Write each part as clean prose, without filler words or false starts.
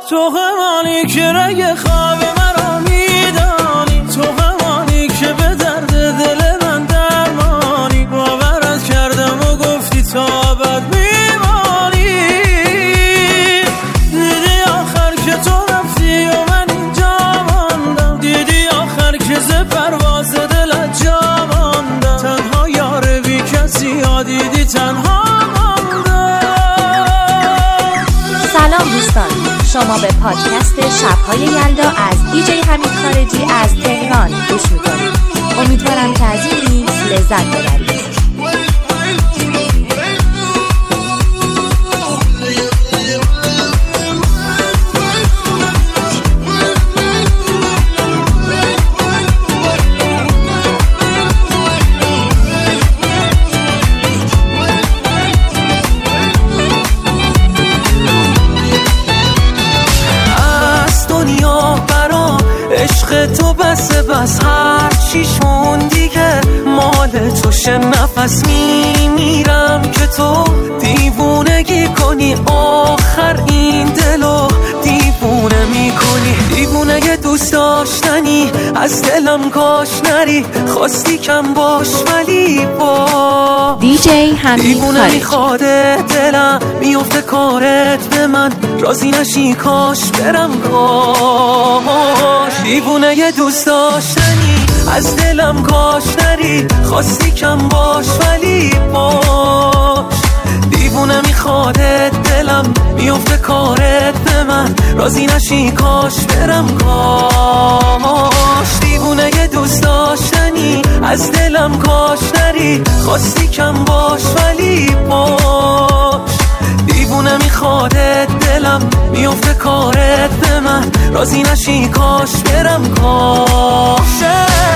تو همانی که رگ خواب مرا میدانی، تو همانی که به درد دل من درمانی. باورت کردم و گفتی تا ابد میمانی. دیدی آخر که تو رفتی و من اینجا ماندم، دیدی آخر که ز پرواز دلت جا ماندم. تنها یار بی کسی ها دیدی تنها ماندم. سلام دوستان، شما به پادکست شب‌های یلدا از دیجی حمید خارجی از تهران گوش می‌کنید. امیدوارم که از این میکس لذت ببرید. تو بس هر چیشون دیگه مال توشه. نفس میمیرم که تو دیوونگی کنی، آخر این دلو دیوونه میکنی. دیوونه یه دوست داشتنی از دلم کاش نری، خواستی کم باش ولی با دیجی حمید دیوونه میخواده دلم میفته کارت به من، راضی نشی کاش برم کاش. دیوونه یه دوست داشتنی از دلم کاش نری، خواستی کم باش ولی باش. دیوونه میخواده دلم میفته کارت به من، راضی نشی کاش برم کاش. دیوونه یه دوست داشتنی از دلم کاش نری، خواستی کم باش ولی باش. دیوونه میخواده دلم میفته کارت به من، راضی نشی کاش برم کاش.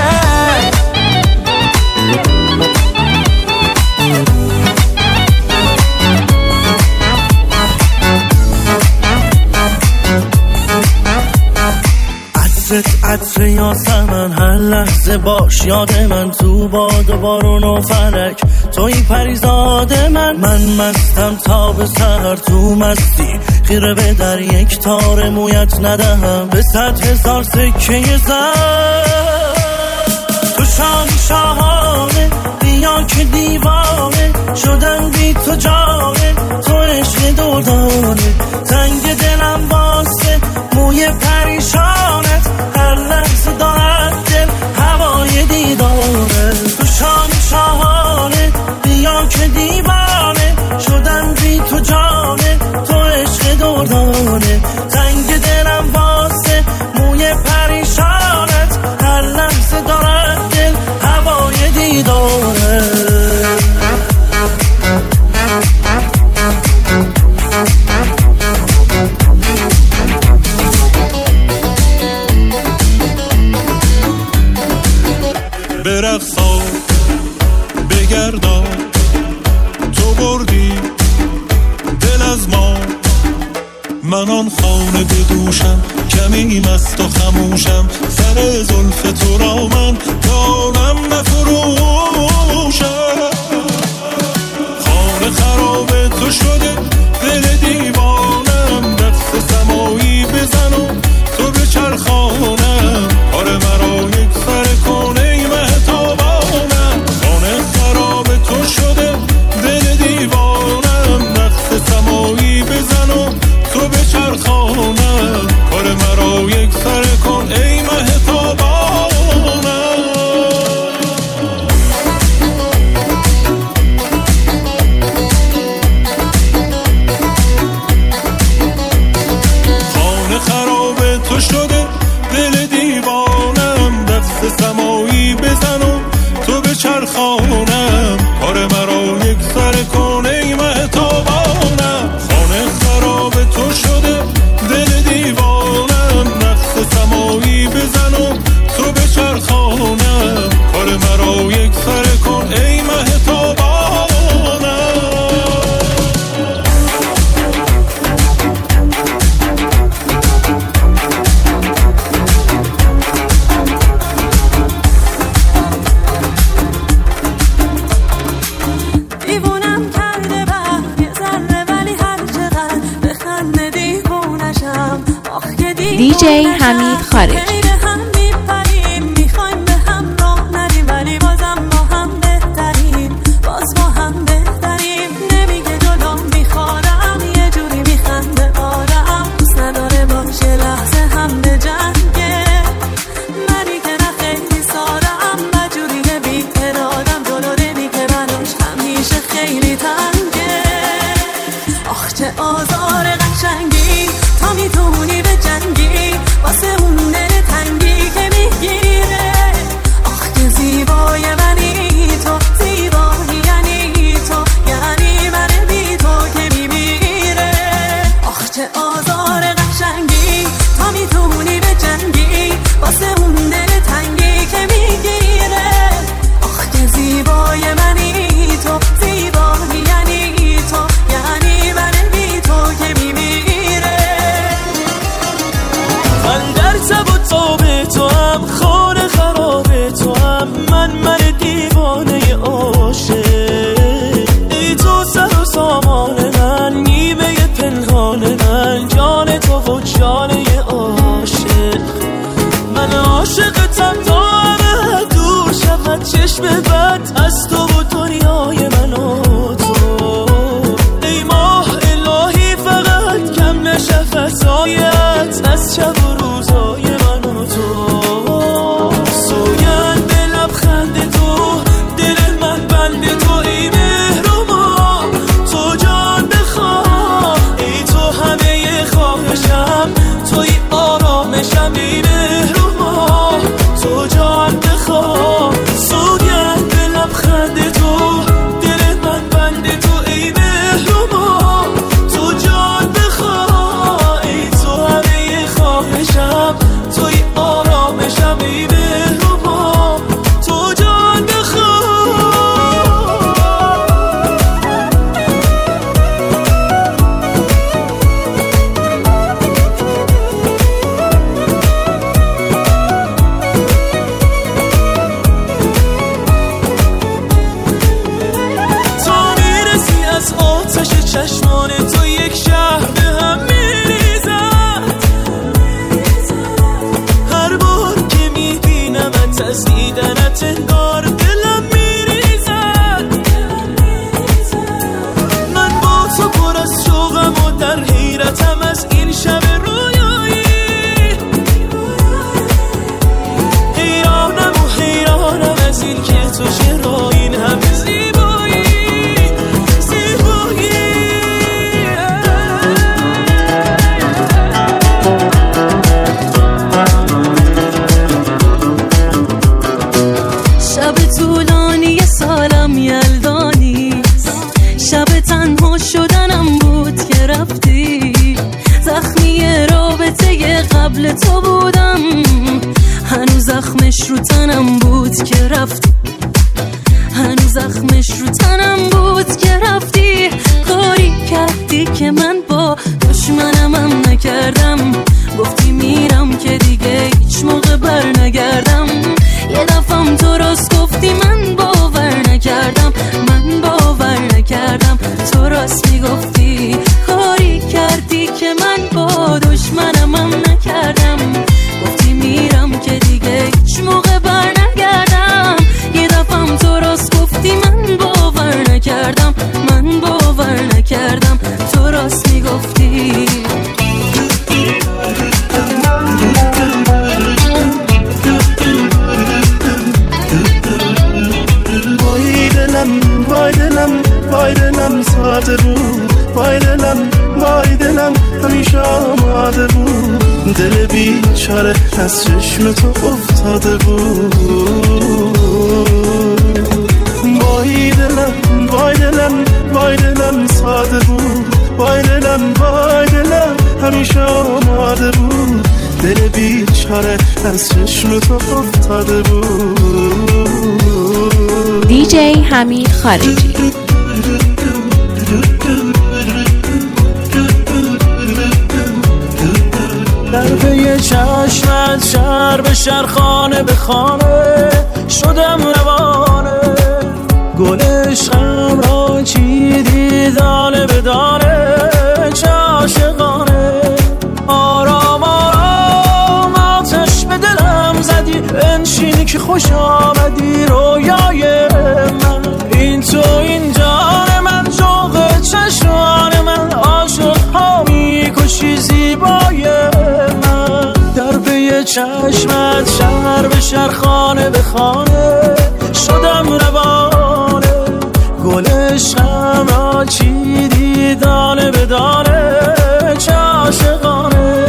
عطر یاسمن هر لحظه باش یاد من، تو باد و بارون و فلک توی پریزاد من مستم تا به سحر تو مستی، خیره به در یک تار مویت ندهم به 100,000 سکه زر. تو شاهانه بیا که دیوانه شدن بی تو جانه، تو عشق دردانه تنگ دلم واسه موی پریشانت، هر لحظه دارد دل هوای دیداره. تو شاهانه بیا که دیوانه شدن بی تو جانه، تو عشق دردانه تنگ دلم واسه موی پریشانت، هر لحظه دارد دل هوای دیداره. برقصا بگردا تو بردی دل از ما، من آن خانه بدوشم کمی مست و خموشم، سر زلف تو را من دانم نفروشم. خانه خراب تو شده دل دیوانم، دست سمایی بزن و تو به چرخانم، کار مرا یک سر کنه مهتابانم. خانه خراب تو شده دل دیوانم، دست سمایی بزن و تو به چرخانم، کار مرا یک سر کن ای مهتابانم. دیجی حمید خارجی. چشم بد از تو و دنیای من و تو، ای ماه الهی فقط کم نشه فضایت از شب و روزای من و تو. سوگند به لبخند تو دل من بند تو، ای مهرما تو جان بخواه، ای تو همه خواهشم توی آرامشم، ای مهرما تو جان بخواه. سوگند به لبخند تو دل من بند تو، ای مهرما تو جان بخواه، ای تو همه خواهشم توی آرامشم، ای مهرما تو جان بخواه. چشمان تو یک شهر به هم میریزد، هر بار که میبینمت از دیدنت انگار دلم میریزد. من با تو پر از شوقم و در حیرتم از این شب رویایی، حیرانم و حیرانم از این که تو چرا این همه زیبایی. قبل تو بودم هنوز زخمش رو تنم بود که رفتی، هنوز زخمش رو تنم بود که رفتی. کاری کردی که من با دشمنم هم نکردم، گفتی میرم که دیگه هیچ موقع بر نگردم. یه دفعم تو راست گفتی من باور نکردم، من باور نکردم تو راست میگفتی. کاری کردی که من با دشمنم هم نکردم، گفتی میرم که دیگه هیچ موقع بر نگردم. یه دفعم تو راست گفتی من باور نکردم، من باور نکردم تو راست میگفتی. وای دلم ساده بود، وای دلم همیشه آماده بود، دل بیچاره از چشم تو افتاده بود. وای دلم ساده بود، وای دلم همیشه آماده بود، دل بیچاره از چشم تو افتاده بود. دیجی حمید خارجی. در پی چشمت شهر به شهر، خانه به خانه شدم روانه، گل عشقم را چیدی دانه به دانه، چه عاشقانه. آرام آرام اینی که خوش آمدی رویای من، این تو این جان من، شوق چشمان من، عاشق ها میکشی زیبای من. در پی چشمت شهر به شهر، خانه به خانه شدم روانه، گل عشقم را چیدی دانه به دانه، چه عاشقانه.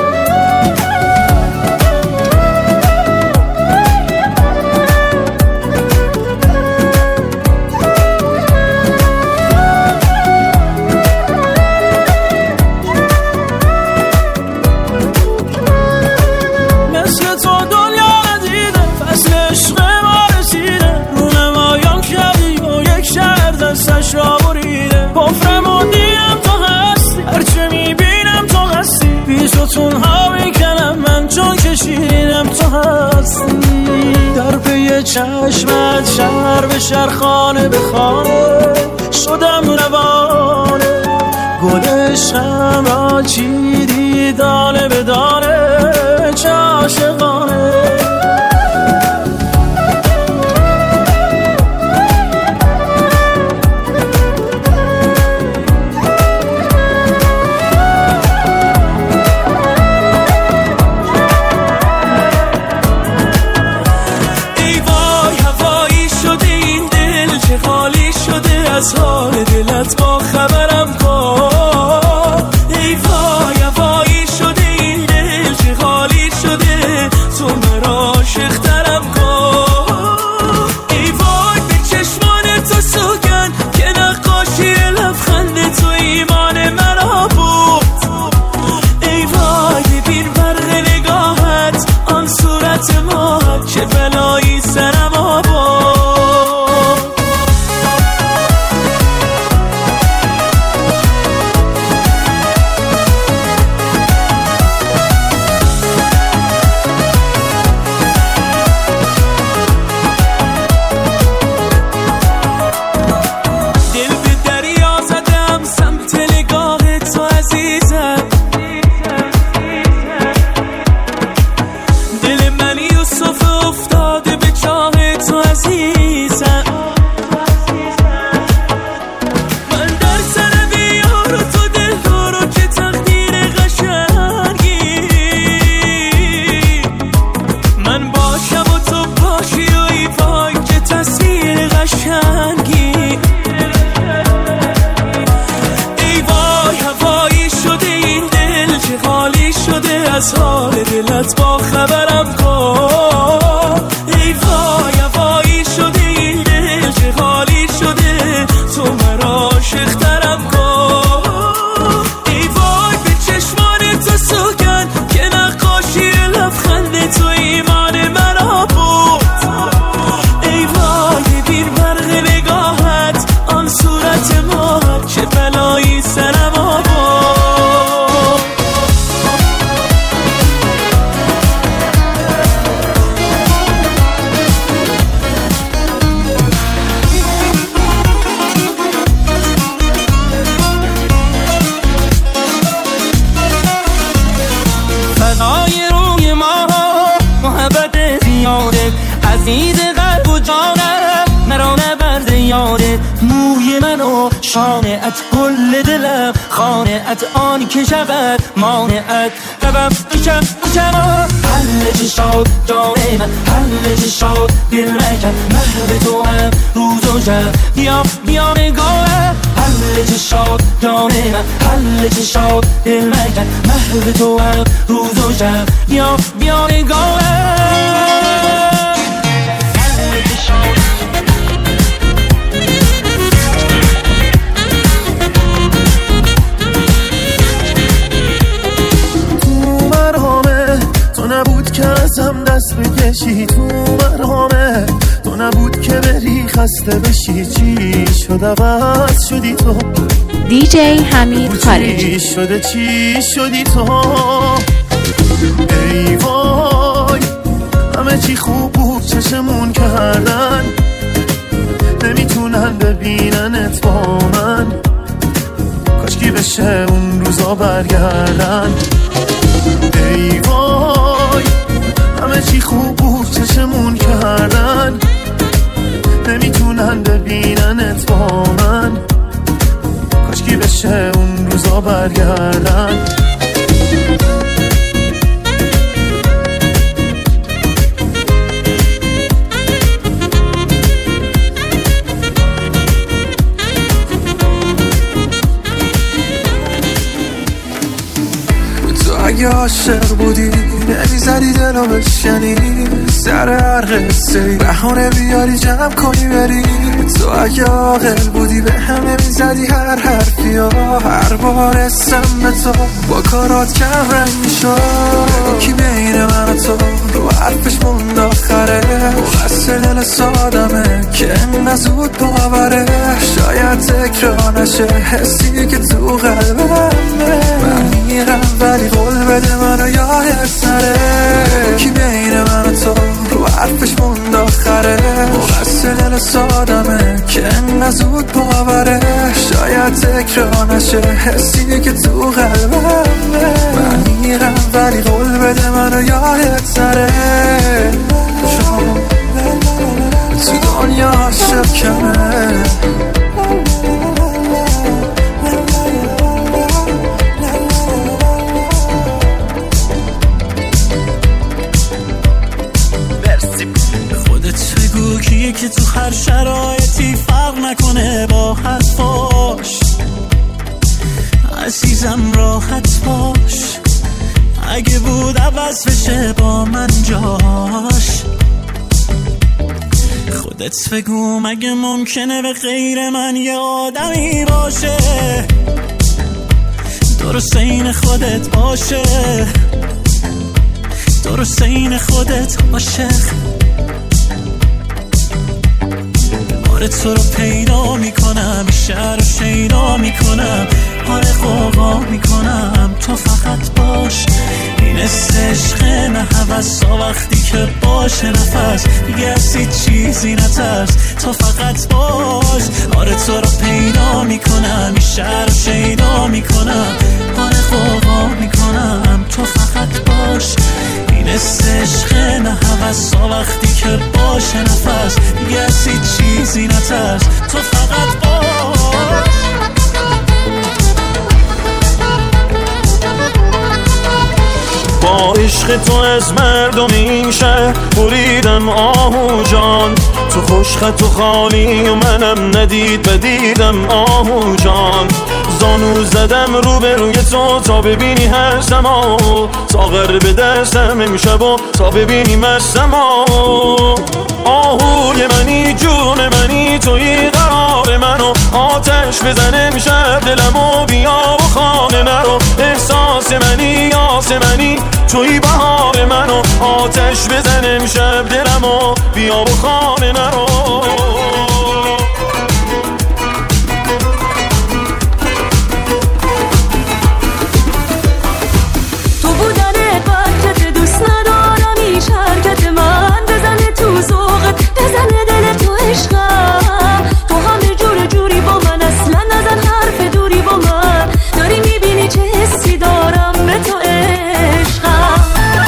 ستونها میکنم من چون که شیرینم تو هستی. در پی چشمت شهر به شهر، خانه به خانه شدم روانه، گل عشقم را چیدی دانه به دانه، چه عاشقانه. از حال دلت با خبرم کن، ای وای وای شده این دل چه خالی شده، تو مرا عاشق ترم کن. ای وای به چشمان تو سوگن که نقاشی لبخند تو ایمان مرا بود. ای وای ببین برق نگاهت آن صورت ماهت، چه بلایی سرم آباد. از حال دلت با خبرم کن، ای وای وای شده این دل چه خالی شده، تو مرا عاشق ترم کن. ای وای به چشمان تو سوگن که نقاشی لبخند تو ایمان مرا بود. ای وای ببین برق نگاهت آن صورت ماهت، چه بلایی سرم آباد. عزیز قلب و جانم مرا نبرد یاده، موی منو شانعت گل دلم، خانعت آن که شود مانعت قبم کشم حل چشاد جان من، حل چشاد دل مکن، محو تو هم روز و شب، بیا نگاهم. حل چشاد جان من، حل چشاد دل مکن، محو تو هم روز و شب، بیا نگاهم. نبود که ازم دست بکشی، تو مرامه تو نبود که بری خسته بشی، چی شد عوض شدی تو دیجی حمید خارجی، چی شده چی شدی تو. ای وای همه چی خوب بود چشمون کردن، نمیتونن ببیننت با من، کاشکی بشه اون روزا برگردن. ای وای همه چی خوب بود چشمون ببیننت با من، کاشکی بشه اون روزا برگردن. اگه عاشق بودی نمیزدی دلو بشنی، سر هر قصه بهانه بیاری جمع کنی بری. تو اگه عاقل بودی به هم نمیزدی هر حرفی ها، هر بار اسم به تو با کارات کم رنگ میشد. کی بین من و تو رو حرفش موند آخره، قصد دل سادمه که این زود باوره. شاید تکرار نشه حسی که تو قلبمه، من میرم ولی قول بده منو یادت نره. کی بین من و تو رو حرفش موند آخره، قصد دل سادمه که این زود باوره. شاید تکرار نشه حسی که تو قلبمه، من میرم ولی قول بده منو یادت نره. تو دنیا عاشق کمه، کیه که تو هر شرایطی فرق نکنه با حرفاش. عزیزم راحت باش، اگه بود عوض بشه با من جاش. خودت بگو مگه ممکنه به غیر من یه آدمی باشه، درست این خودت باشه، درست این خودت عاشق. تو رو پیدا میکنم، شهر رو شیدا میکنم، حال خوغا میکنم. تو فقط باش، این عشق نه هوسا، وقتی که باشه نفس دیگه از هیچ چیزی نترس. تو فقط باش، آره تو رو پیدا میکنم، شهر رو شیدا میکنم، حال خوغا میکنم. تو فقط باش، این عشق نه هوسا، وقتی که باشه نفس دیگه از هیچ چیزی نترس. تو فقط باش. با عشق تو از مردم شهر بریدم آهو جان. تو خوشخط و خالی و منم ندید بدیدم آهو جان. زانو زدم رو به روی تو تا ببینی هستم ساغر به دستم امشب و تا ببینی مستم آهوی منی جون منی توی قرار منو، آتش بزن امشب دلمو بیا و خانه مرو. احساس منی آسمنی توی بهار منو، آتش بزن امشب دلمو بیا و خانه مرو. بزنه دل تو عشقم، تو همه جور جوری با من، اصلا نزن حرف دوری با من. داری میبینی چه حسی دارم به تو عشقم.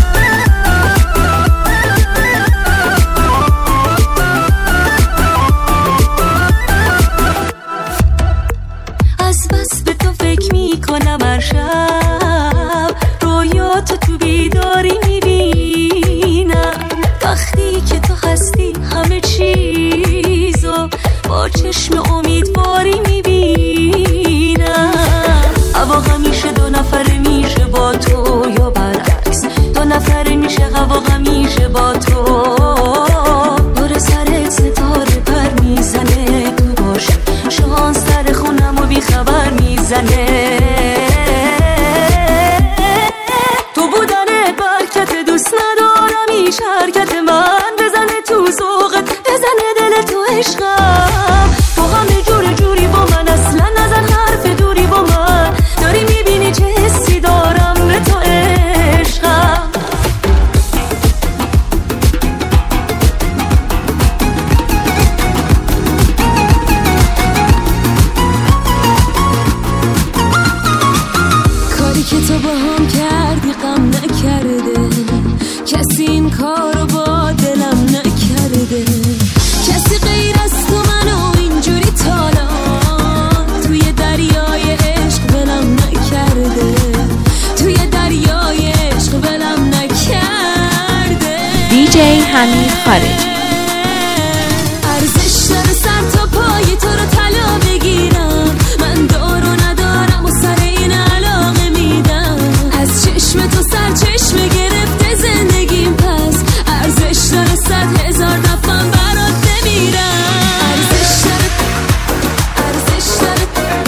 از بس به تو فکر میکنم هر شب، رویاتو تو بیداری میبینم. وقتی که تو هستی همه چیزو با چشم امیدواری میبینم. هوا همیشه دو نفره میشه با تو یا برعکس، دو نفره میشه هوا همیشه با تو. دور سرت ستاره پر میزنه، تو باشه شانس در خونم و بیخبر میزنه. تو بودنت برکت دوست ندارم ایش حرکت من. بزنه تو ذوقت بزنه دل تو عشقم، تو همه جور جوری با من، اصلا نزن حرف دوری با من. داری میبینی چه حسی دارم به تو عشقم. کاری که تو با هم کردی غم نکرده، کسی این کارو با دلم نکرده. کسی غیر از تو منو حمید خارجی. ارزش داره سر تا پای تو رو طلا بگیرم، من دارو ندارم و سر این علاقه میدم، از چشم تو سر چشم گرفته زندگیم، پس ارزش داره 100,000 دفعه برات بمیرم. ارزش داره، ارزش داره.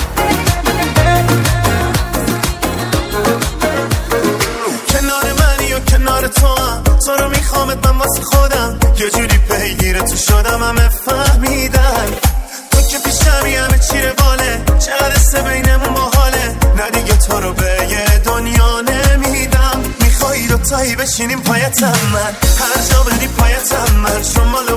کنار منی و کنار تو هم، تو رو میخوامت من واسه خودم، یه جوری پیگیر تو شدم همه فهمیدن، تو که پیشمی همه چی رواله، چه عرصه بینمون باحاله، نه دیگه تو رو به یه دنیا نمیدم، میخوایی دوتایی بشینیم پایتم من، هر جا بدی پایتم من، شما